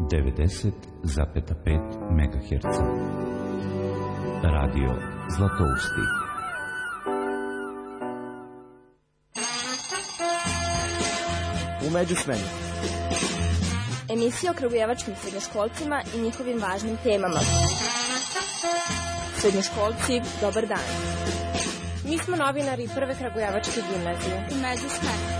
90,5 MHz. Radio Zlatousti. U međusmeni. Emisija o kragujevačkim srednjoškolcima i njihovim važnim temama. Srednjoškolci, dobar dan. Mi smo novinari Prve kragujevačke gimnazije. U međusmeni.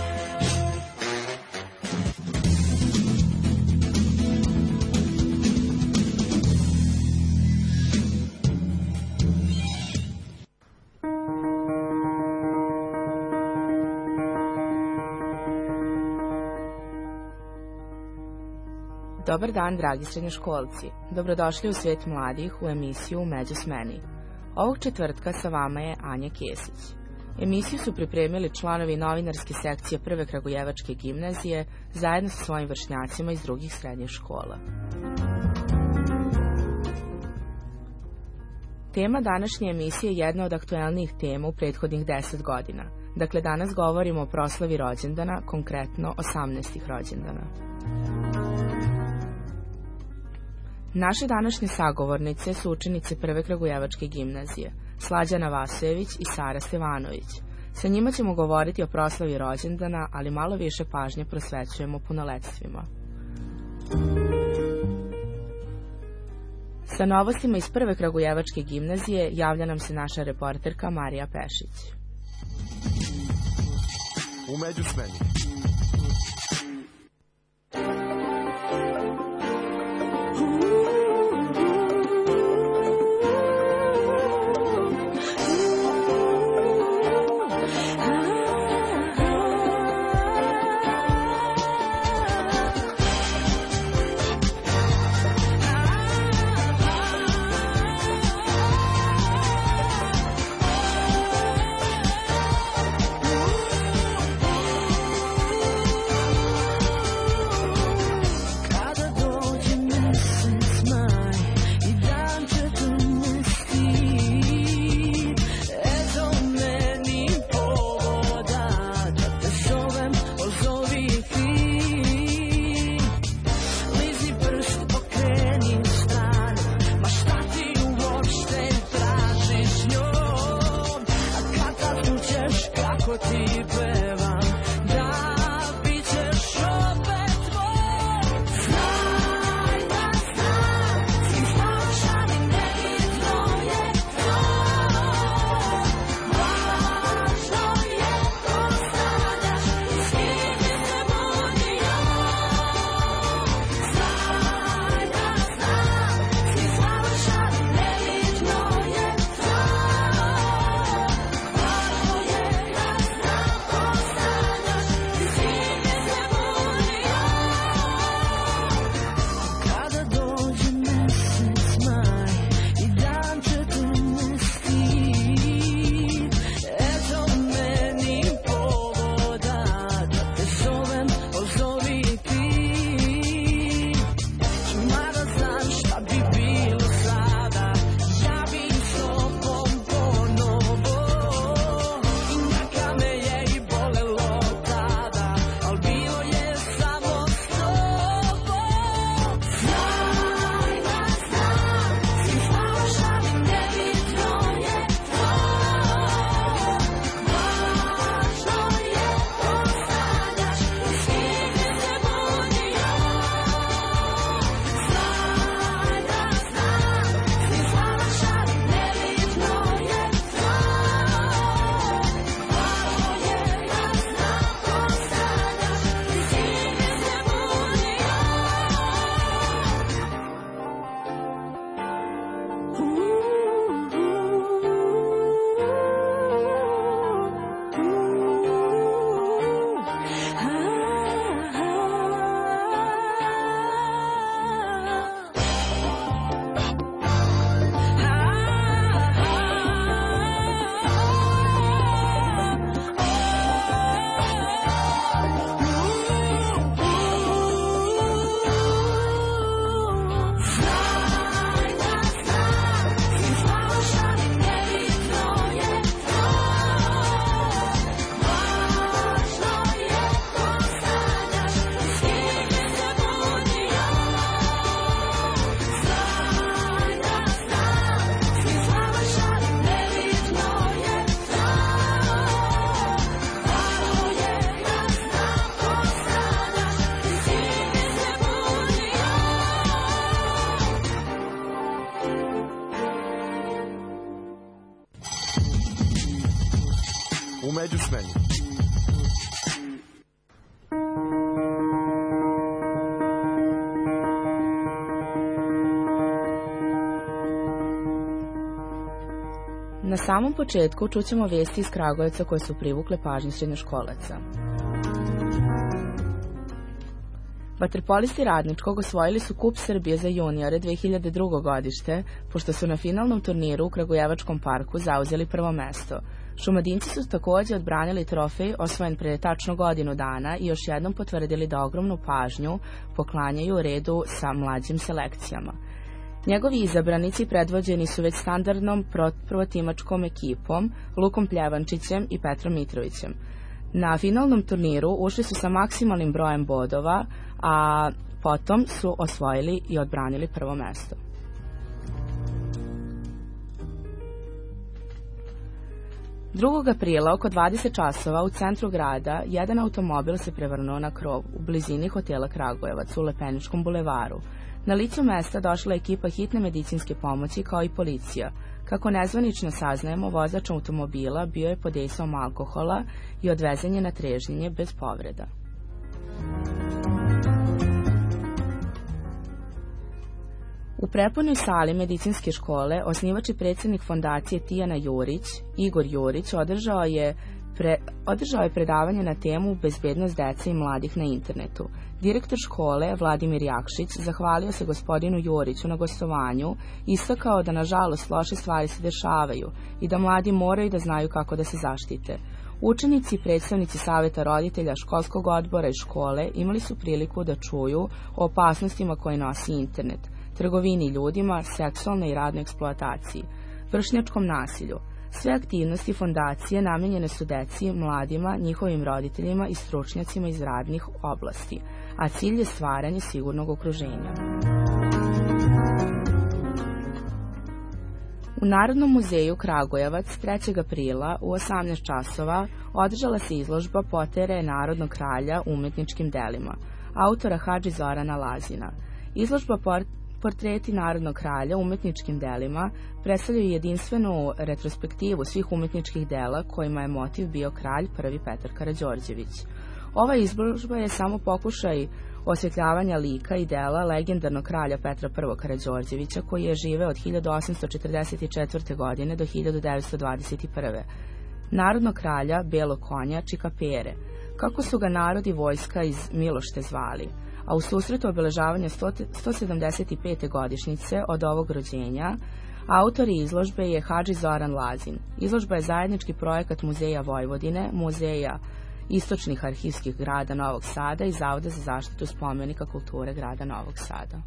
Dobar dan, dragi srednjoškolci. Dobrodošli u Svet mladih u emisiju Međusmeni. Ovog četvrtka sa vama je Anja Kesić. Emisiju su pripremili članovi novinarske sekcije Prve kragujevačke gimnazije zajedno sa svojim vršnjacima iz drugih srednjih škola. Tema današnje emisije je jedna od aktuelnijih tema u prethodnih 10 godina. Dakle, danas govorimo o proslavi rođendana, konkretno 18. rođendana. Naše današnje sagovornice su učenice Prve kragujevačke gimnazije, Slađana Vasojević i Sara Stevanović. Sa njima ćemo govoriti o proslavi rođendana, ali malo više pažnje prosvećujemo punoletvima. Sa novostima iz Prve kragujevačke gimnazije javlja nam se naša reporterka Marija Pešić. U međusmeni. međusmeni. Na samom početku čućemo vesti iz Kragujevca koje su privukle pažnju srednjoškolaca. Vaterpolisti Radničkog osvojili su Kup Srbije za juniore 2002. godište, pošto su na finalnom turniru u Kragujevačkom parku zauzeli prvo mesto. Šumadinci su takođe odbranili trofej osvojen pre tačno godinu dana i još jednom potvrdili da ogromnu pažnju poklanjaju redu sa mlađim selekcijama. Njegovi izabranici predvođeni su već standardnom prvotimačkom ekipom, Lukom Pljevančićem i Petrom Mitrovićem. Na finalnom turniru ušli su sa maksimalnim brojem bodova, a potom su osvojili i odbranili prvo mesto. Drugog aprila oko 20 časova u centru grada jedan automobil se prevrnuo na krov u blizini hotela Kragujevac u Lepeničkom bulevaru. Na licu mesta došla je ekipa hitne medicinske pomoći kao i policija. Kako nezvanično saznajemo, vozač automobila bio je pod dejstvom alkohola i odvezen je na trežnjenje bez povreda. U prepunoj sali medicinske škole osnivač i predsjednik fondacije Tijana Jurić, Igor Jurić, održao je predavanje na temu bezbednost dece i mladih na internetu. Direktor škole, Vladimir Jakšić, zahvalio se gospodinu Juriću na gostovanju, istakao da nažalost loše stvari se dešavaju i da mladi moraju da znaju kako da se zaštite. Učenici i predstavnici saveta roditelja, školskog odbora i škole imali su priliku da čuju o opasnostima koje nosi internet, trgovini ljudima, seksualnoj i radnoj eksploataciji, vršnjačkom nasilju. Sve aktivnosti fondacije namenjene su deci, mladima, njihovim roditeljima i stručnjacima iz radnih oblasti, a cilj je stvaranje sigurnog okruženja. U Narodnom muzeju Kragujevac 3. aprila u 18 časova održala se izložba Potere narodnog kralja umetničkim delima, autora Hadži Zorana Lazina. Izložba Portreti narodnog kralja umetničkim delima predstavljaju jedinstvenu retrospektivu svih umetničkih dela kojima je motiv bio kralj prvi Petar Karađorđević. Ova izložba je samo pokušaj osvetljavanja lika i dela legendarnog kralja Petra I Karađorđevića koji je živeo od 1844. godine do 1921. Narodnog kralja, belog konja, Čika Pere, kako su ga narod i vojska iz Milošte zvali, a u susretu obeležavanja 175. godišnjice od ovog rođenja, autor izložbe je Hadži Zoran Lazin. Izložba je zajednički projekat Muzeja Vojvodine, Muzeja istočnih arhivskih grada Novog Sada i Zavoda za zaštitu spomenika kulture grada Novog Sada.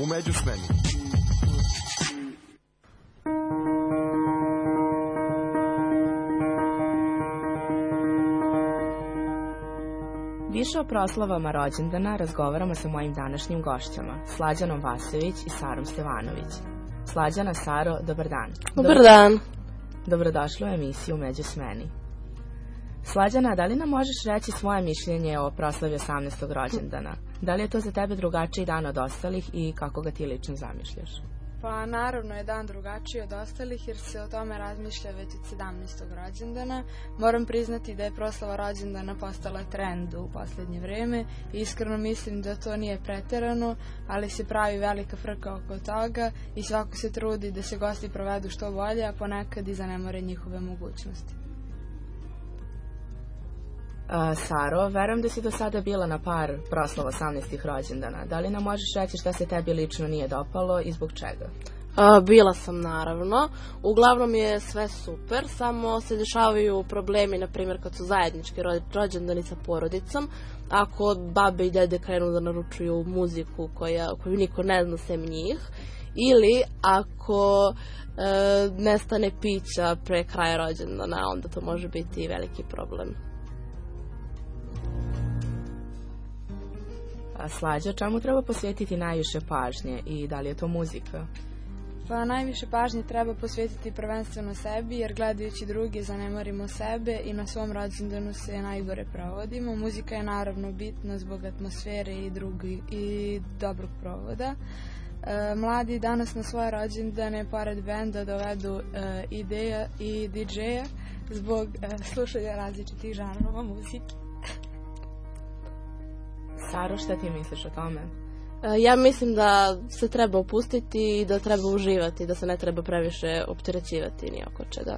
U međusmeni. Više o proslavama rođendana razgovaramo sa mojim današnjim gošćama, Slađanom Vasović i Sarom Stevanović. Slađana, Saro, dobar dan. Dobar dan. Dobrodošli u emisiju Međusmeni. Slađana, da li nam možeš reći svoje mišljenje o proslavi 18. rođendana? Da li je to za tebe drugačiji dan od ostalih i kako ga ti lično zamišljaš? Pa naravno je dan drugačiji od ostalih jer se o tome razmišlja već od 17. rođendana. Moram priznati da je proslava rođendana postala trend u posljednje vreme i iskreno mislim da to nije preterano, ali se pravi velika frka oko toga i svako se trudi da se gosti provedu što bolje, a ponekad i zanemore njihove mogućnosti. Saro, verujem da si do sada bila na par proslava 18. rođendana. Da li nam možeš reći šta se tebi lično nije dopalo i zbog čega? Bila sam naravno. Uglavnom je sve super, samo se dešavaju problemi, na primjer kad su zajednički rođendani sa porodicom. Ako babe i dede krenu da naručuju muziku koju niko ne zna sem njih, ili ako nestane pića pre kraja rođendana, onda to može biti veliki problem. Slađa, čemu treba posvetiti najviše pažnje i da li je to muzika? Pa najviše pažnje treba posvetiti prvenstveno sebi jer gledajući druge zanemarimo sebe i na svom rođendanu se najgore provodimo. Muzika je naravno bitna zbog atmosfere i dobrog provoda. Mladi danas na svoje rođendane pored benda dovedu ideja i DJ-a zbog slušanja različitih žanrova muzike. Saro, šta ti misliš o tome? Ja mislim da se treba opustiti i da treba uživati, da se ne treba previše opterećivati ni oko čega.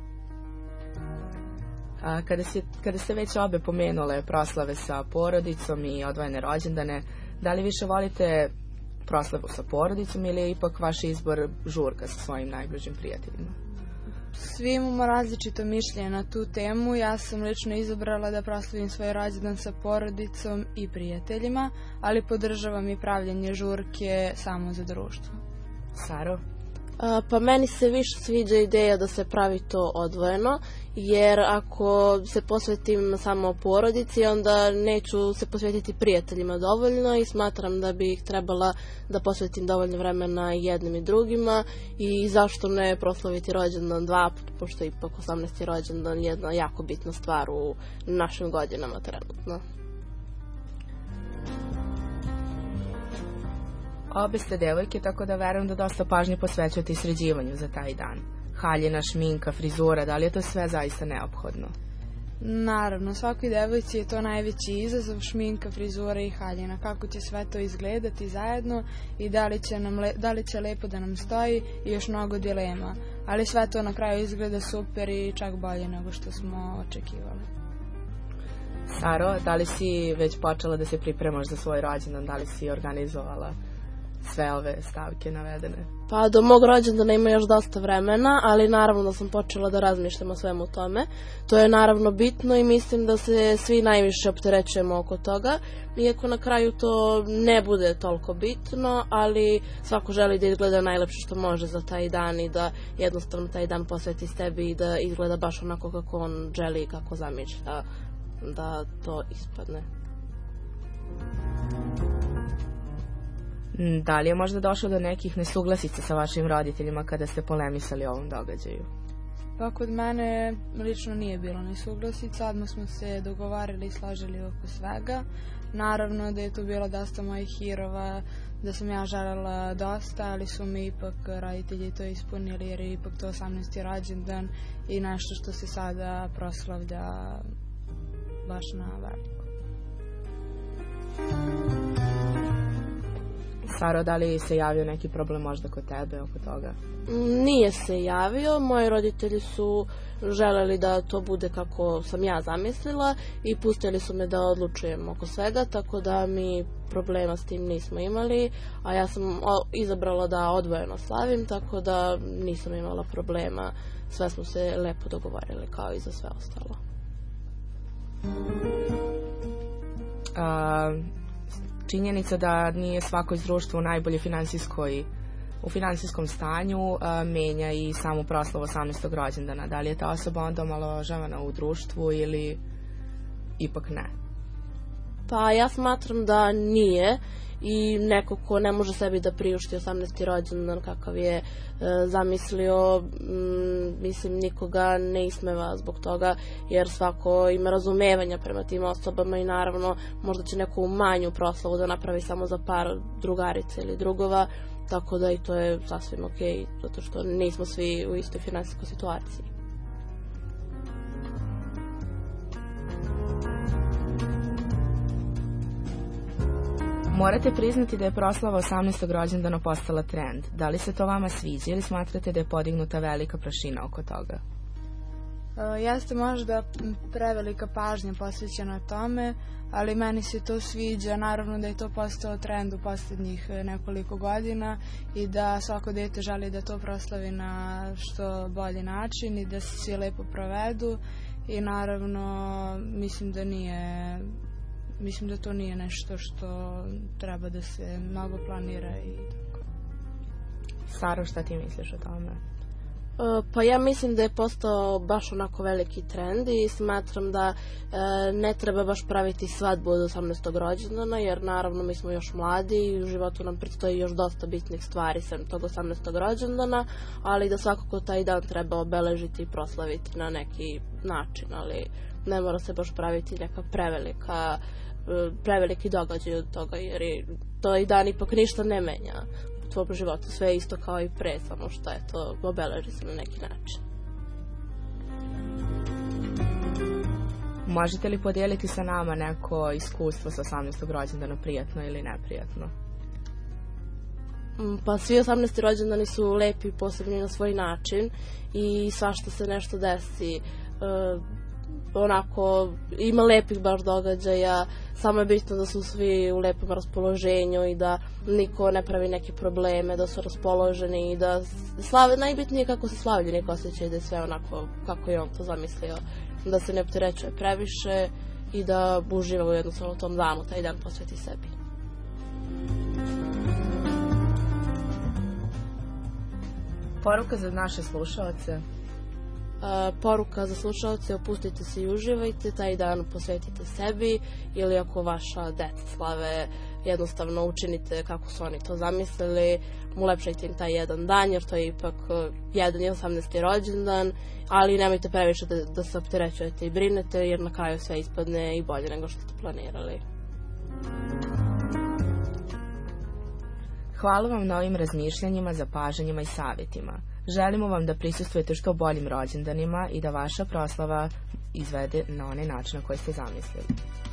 Kada ste već obe pomenule proslave sa porodicom i odvojene rođendane, da li više volite proslavu sa porodicom ili je ipak vaš izbor žurka sa svojim najbližim prijateljima? Svi imamo različito mišljenje na tu temu. Ja sam lično izabrala da proslavim svoj rođendan sa porodicom i prijateljima, ali podržavam i pravljenje žurke samo za društvo. Saro? Pa meni se više sviđa ideja da se pravi to odvojeno, jer ako se posvetim samo porodici, onda neću se posvetiti prijateljima dovoljno i smatram da bih trebala da posvetim dovoljno vremena i jednim i drugima i zašto ne proslaviti rođendan dva puta, pošto je ipak 18. rođendan jedna jako bitna stvar u našim godinama trenutno. Obe ste devojke, tako da verujem da dosta pažnje posvećujete i sređivanju za taj dan. Haljina, šminka, frizura, da li je to sve zaista neophodno? Naravno, svakoj devojci je to najveći izazov, šminka, frizura i haljina. Kako će sve to izgledati zajedno i da li će lepo da nam stoji i još mnogo dilema. Ali sve to na kraju izgleda super i čak bolje nego što smo očekivali. Saro, da li si već počela da se pripremaš za svoj rođendan? Da li si organizovala sve ove stavke navedene? Pa do mog rođendana ima još dosta vremena, ali naravno da sam počela da razmišljam o svemu tome. To je naravno bitno i mislim da se svi najviše opterećujemo oko toga, iako na kraju to ne bude toliko bitno, ali svako želi da izgleda najlepše što može za taj dan i da jednostavno taj dan posveti sebi i da izgleda baš onako kako on želi i kako zamišlja da to ispadne. Da li je možda došlo do nekih nesuglasica sa vašim roditeljima kada ste polemisali o ovom događaju? Pa kod mene lično nije bilo nesuglasica, odmah smo se dogovarali i složili oko svega. Naravno da je tu bilo dosta mojih hirova, da sam ja želela dosta, ali su mi ipak roditelji to ispunili jer je ipak to 18. rođendan i nešto što se sada proslavlja baš na veliko. Saro, da li se javio neki problem možda kod tebe oko toga? Nije se javio, moji roditelji su želeli da to bude kako sam ja zamislila i pustili su me da odlučujem oko svega, tako da mi problema s tim nismo imali, a ja sam izabrala da odvojeno slavim, tako da nisam imala problema, sve smo se lepo dogovorili kao i za sve ostalo. Činjenica da nije svako iz društva u najbolje u finansijskom stanju menja i samu proslavu 18. rođendana. Da li je ta osoba onda omalovažavana u društvu ili ipak ne? Pa ja smatram da nije i neko ko ne može sebi da priušti 18. rođendan kakav je zamislio, mislim nikoga ne ismeva zbog toga jer svako ima razumevanja prema tim osobama i naravno možda će neku manju proslavu da napravi samo za par drugarica ili drugova, tako da i to je sasvim okej, zato što nismo svi u istoj finansijskoj situaciji. Morate priznati da je proslava 18. rođendana postala trend. Da li se to vama sviđa ili smatrate da je podignuta velika prašina oko toga? Jeste možda prevelika pažnja posvećena tome, ali meni se to sviđa. Naravno da je to postao trend u posljednjih nekoliko godina i da svako dete želi da to proslavi na što bolji način i da se svi lepo provedu i naravno mislim da to nije nešto što treba da se mnogo planira i tako. Saro, šta ti misliš o tome? Pa ja mislim da je postao baš onako veliki trend i smatram da ne treba baš praviti svadbu od 18. rođendana jer naravno mi smo još mladi i u životu nam predstoji još dosta bitnih stvari sem tog 18. rođendana, ali da svakako taj dan treba obeležiti i proslaviti na neki način, ali ne mora se baš praviti neka preveliki događaj od toga jer taj dan ipak ništa ne menja u tvojom životu, sve je isto kao i pre, samo što je to obeleži se na neki način. Možete li podijeliti sa nama neko iskustvo sa 18. rođendana, prijatno ili neprijatno? Pa svi 18. rođendani su lepi i posebni na svoj način i svašta se nešto desi. Onako, ima lepih baš događaja, samo je bitno da su svi u lepom raspoloženju i da niko ne pravi neke probleme, da su raspoloženi i da slave, najbitnije kako se slavljenik osjeća i da je sve onako kako je on to zamislio, da se ne opterećuje previše i da uživa jednostavno u tom danu, taj dan posveti sebi. Poruka za naše slušaoce? Poruka za slušalce, opustite se i uživajte, taj dan posvetite sebi ili ako vaša deca slave, jednostavno učinite kako su oni to zamislili, ulepšajte im taj jedan dan jer to je ipak jedan 18. rođendan, ali nemojte previše da se opterećujete i brinete jer na kraju sve ispadne i bolje nego što ste planirali. Hvala vam na ovim razmišljanjima, zapažanjima i savjetima. Želimo vam da prisustvujete što boljim rođendanima i da vaša proslava izvede na onaj način na koji ste zamislili.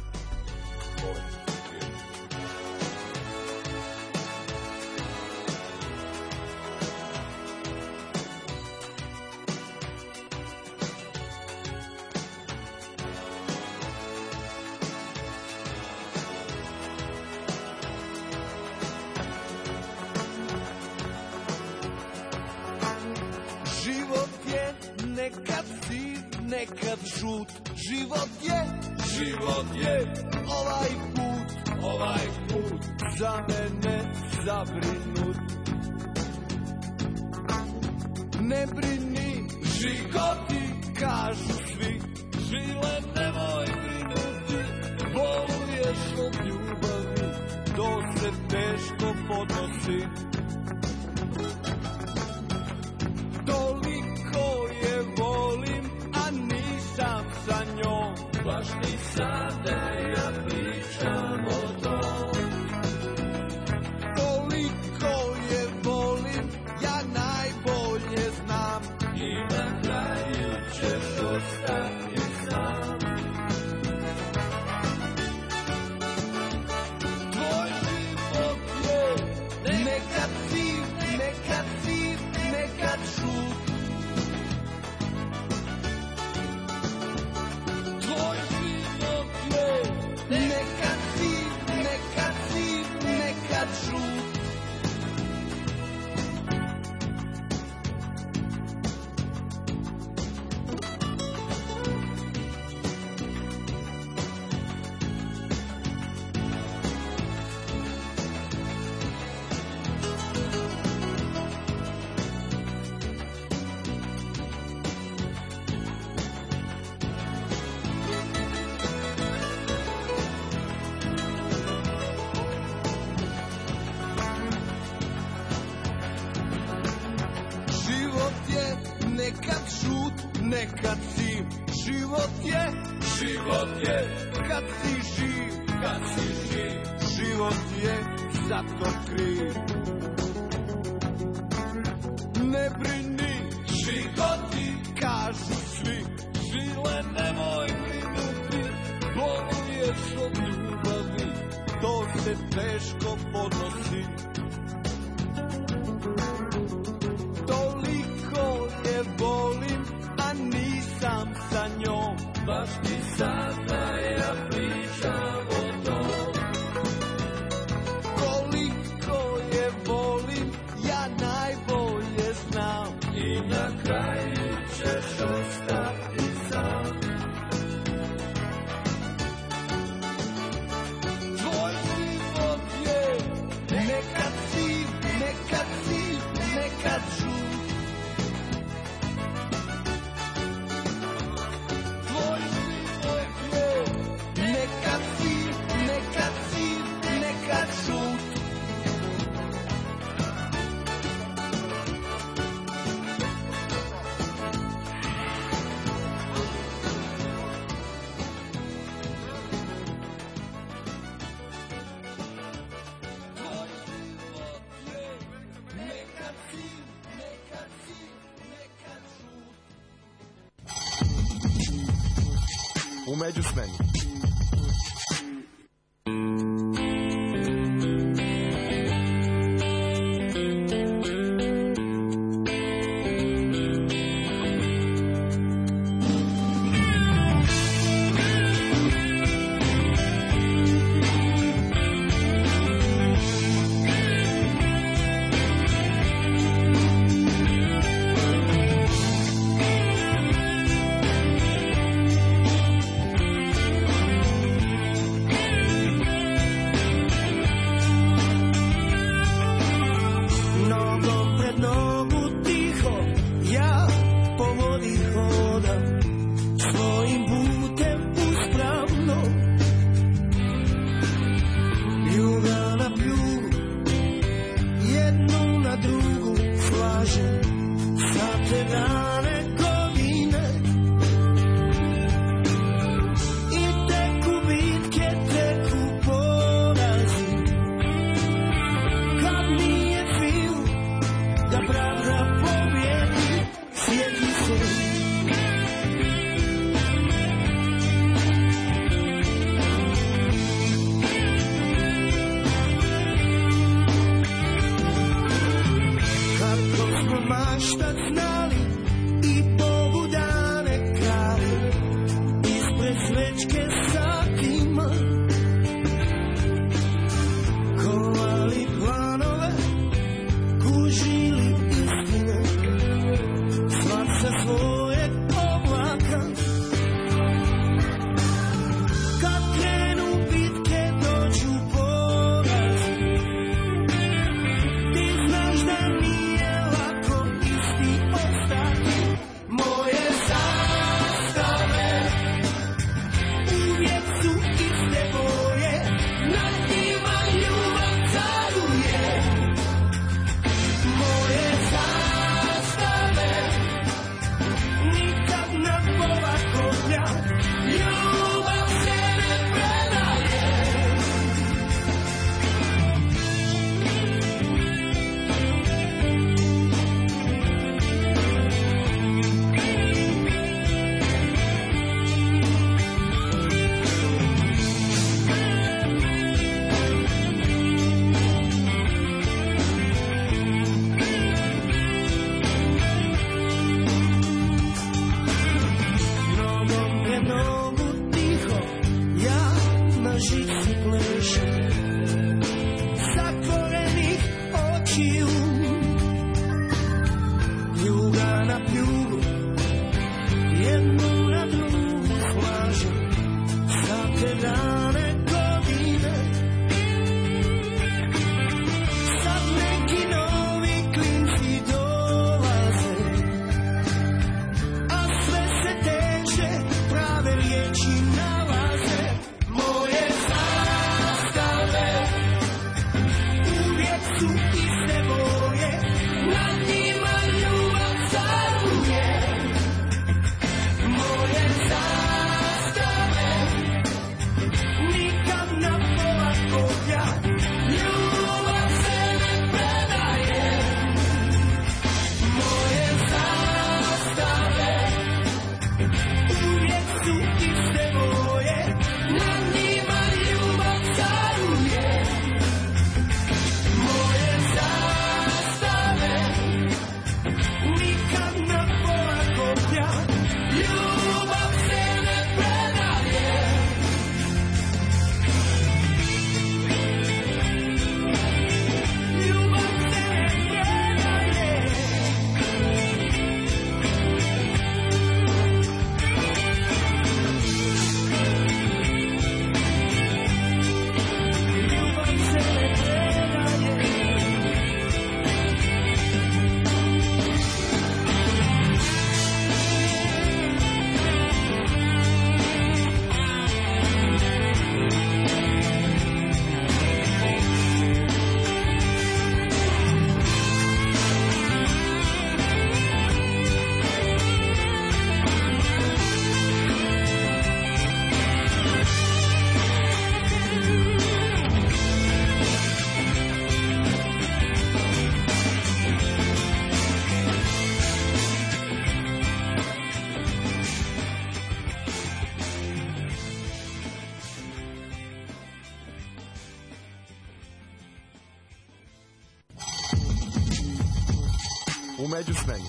Nekad siv, nekad žut, život je ovaj put za mene zabrinut. Ne brini, žigoti, kažu svi, žile nemoj brinuti, boluješ od ljubavi, to se teško podnosi. Toliko je volim, a nisam sa njom, baš ni sada ja pričam o tom. Toliko je volim, ja najbolje znam, i na kraju ćeš ostati sam. Tvoj život je nekad siv, nekad žut. Tvoj život je nekad si, život je, kad si živ, život je zato kriv. Ne brini, životi, kažu svi, žile nemoj brinuti, boluješ od ljubavi, to se teško podnosi. Toliko je volim, a nisam sa njom, baš ti sada ja pričam o tom. Koliko je volim, ja najbolje znam, i na kraju ćeš ostati sam. Tvoj život je nekad siv, nekad siv, nekad žut. Tvoj život je nekad siv, nekad siv, nekad žut. U međusmeni. Ti znaš da nije lako isti međusmeni.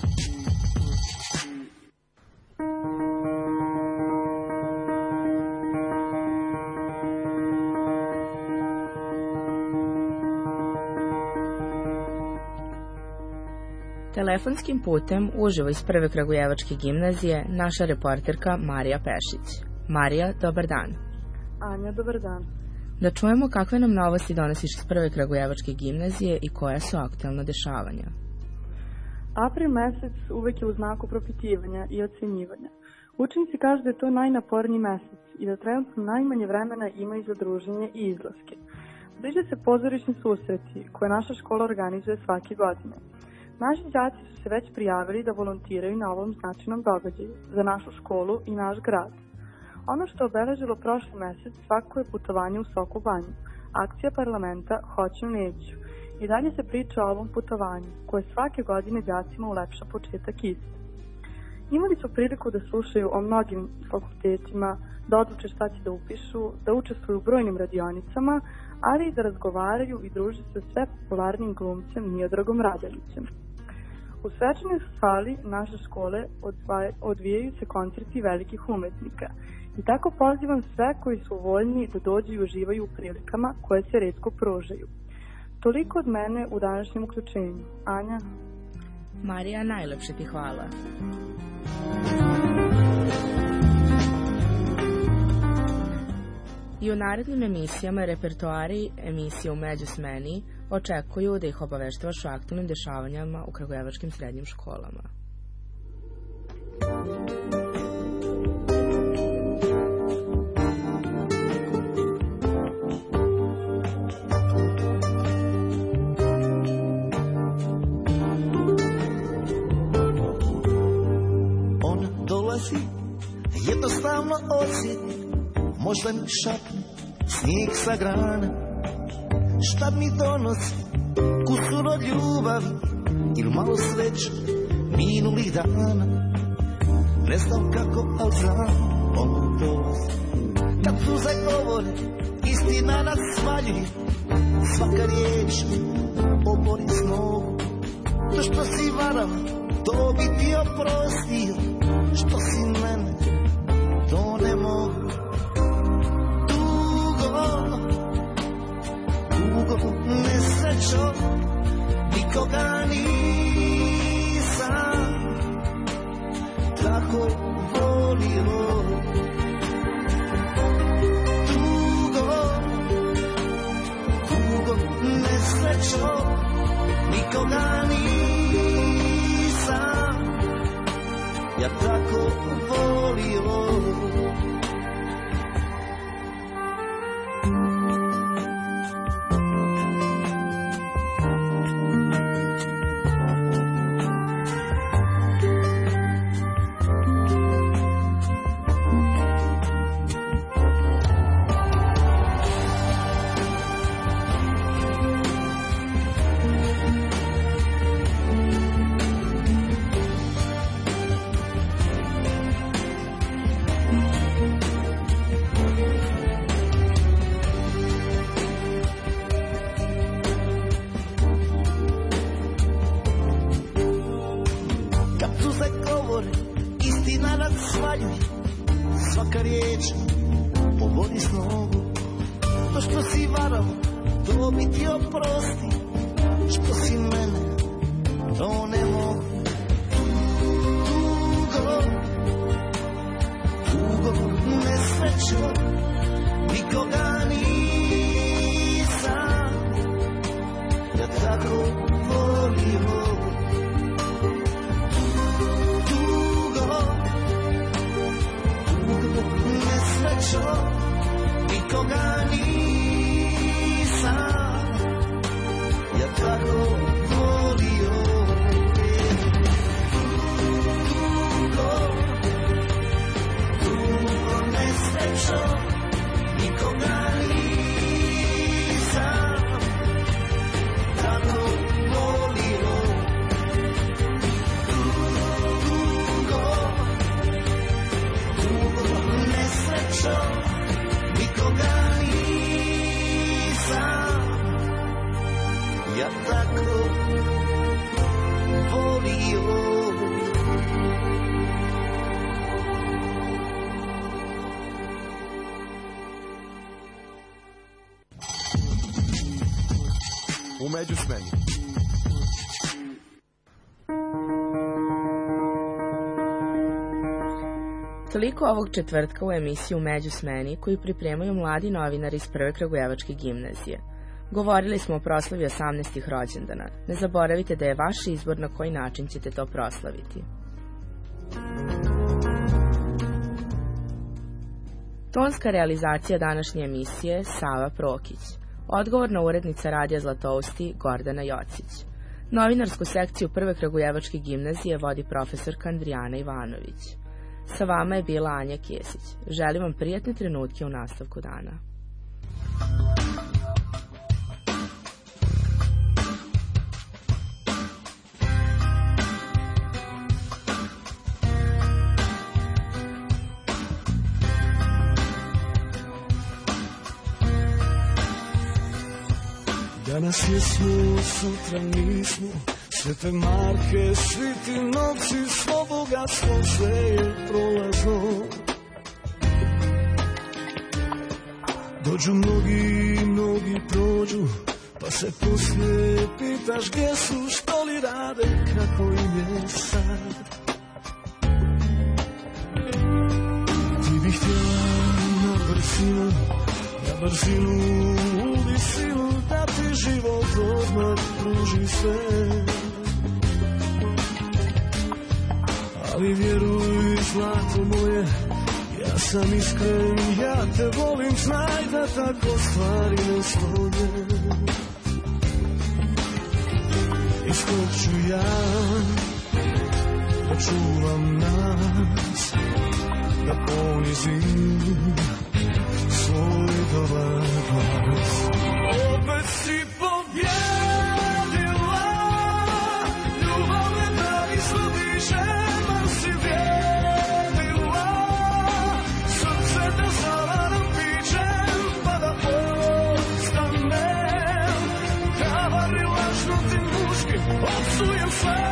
Telefonskim putem uživo iz Prve kragujevačke gimnazije naša reporterka Marija Pešić. Marija, dobar dan. Anja, dobar dan. Da čujemo kakve nam novosti donosiš iz Prve kragujevačke gimnazije i koja su aktualna dešavanja. April mesec uvek je u znaku propitivanja i ocenjivanja. Učenici kažu da je to najnaporniji mesec i da trenutno najmanje vremena imaju za druženje i izlaske. Bliže se pozorišni susreti koje naša škola organizuje svake godine. Naši đaci su se već prijavili da volontiraju na ovom značajnom događaju za našu školu i naš grad. Ono što je obeležilo prošli mesec svako je putovanje u Soko Banju, akcija parlamenta Hoću neću. I dalje se priča o ovom putovanju, koje svake godine đacima ulepša početak iste. Imali su priliku da slušaju o mnogim fakultetima, da odluče šta će da upišu, da učestvuju u brojnim radionicama, ali i da razgovaraju i druže se sve popularnim glumcem Miodragom Radeljićem. U svečanoj sali naše škole odvijaju se koncerti velikih umetnika i tako pozivam sve koji su voljni da dođu i uživaju u prilikama koje se retko pružaju. Toliko od mene u današnjem uključenju. Anja? Marija, najlepše ti hvala. I u narednim emisijama repertoari emisije U međusmeni očekuju da ih obaveštavaš o aktivnim dešavanjama u kragujevačkim srednjim školama. On dolazi, jednostavno osjeti, možda mi šapne snijeg sa grana. Šta mi donosi kusur od ljubavi ili malo sreće minulih dana. Ne znam kako, ali znam, on dolazi. Kad suze govore, istina nas svaljuje, svaka riječ obori snovu. To što si varala, to bi ti oprostio, što si mene, to ne mogu. Dugo nesrećo, nikoga nisam tako volio. Dugo nesrećo, nikoga nisam ja tako volio. Svaka riječ pobodi s nogu. To što si varao, to bi ti oprosti, što si mene, to ne mogu. Dugo nesrećo, nikoga nisam ja tako volio. Nesrećo, nikoga nisam ja tako volio. Dugo nesrećo, nikoga nisam tako volio. Nesrećo, nikoga nisam ja tako volio. volio. U međusmeni. Toliko ovog četvrtka u emisiju Međusmeni koju pripremaju mladi novinari iz Prve kragujevačke gimnazije. Govorili smo o proslavi 18. rođendana. Ne zaboravite da je vaš izbor na koji način ćete to proslaviti. Tonska realizacija današnje emisije Sava Prokić. Odgovorna urednica Radija Zlatousti Gordana Jocić. Novinarsku sekciju Prve kragujevačke gimnazije vodi profesorka Andrijana Ivanović. Sa vama je bila Anja Kesić. Želim vam prijatne trenutke u nastavku dana. Danas jesmo, sutra nismo, sve te marke, svi ti novci, svo bogatstvo, sve je prolazno. Dođu mnogi, mnogi prođu, pa se poslije pitaš gdje su, što li rade, kako im je sad. Ti bih htjela na brzinu, u visinu, da ti život odmah pruži sve. Ali vjeruj, zlato moje, ja sam iskren, ja te volim, znaj da tako stvari ne stoje. Iz kog ću ja da čuvam nas, da ponizim svoj dobar glas. Opet si pobjedila, ljubav me pravi sladiše, ma si vrijedila, srce da zavaram pićem, pa da ostanem, kavar i lažno ti muški, opsujem sve.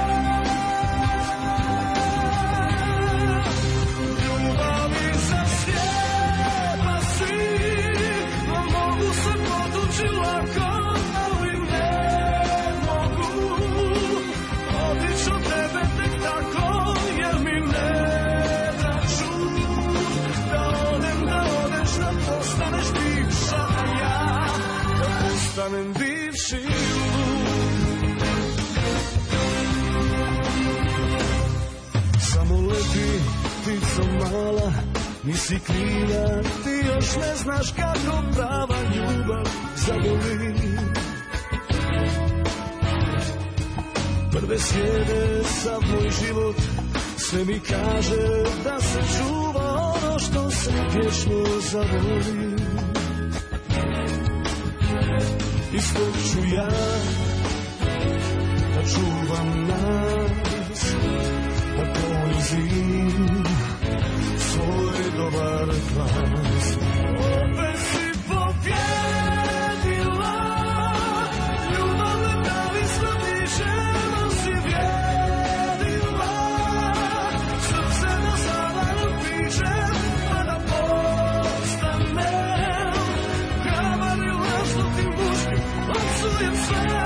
Ljubavi za slijepa si, ma mogu se potući lako, ali ne mogu otići od tebe tek tako, jer mi ne daću da odeš, da postaneš bivša, a ja da postanem bivši. Samo leti, ptico mala, nisi kriva, ti još ne znaš kako prava ljubav zaboli. Prve slijede sav moj život, sve mi kaže da se čuva ono što se vječno zavoli. Iz kog ću ja da čuvam nas, da ponizim svoj dobar glas. Opet si pobjedila, ljubav me pravi sladiše, ma si vrijedila, srce da zavaram pićem, pa da postanem, kavar i lažno ti muški, opsujem sve.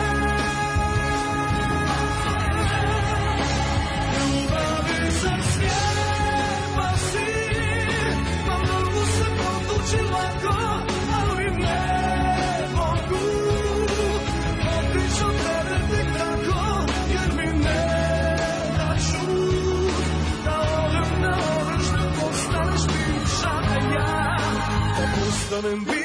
Ljubavi za slijepa si, ma mogu se potući lako, ali ne mogu otići od tebe tek tako, jer mi ne daću da odeš, da postaneš bivša, a ja da postanem bivša.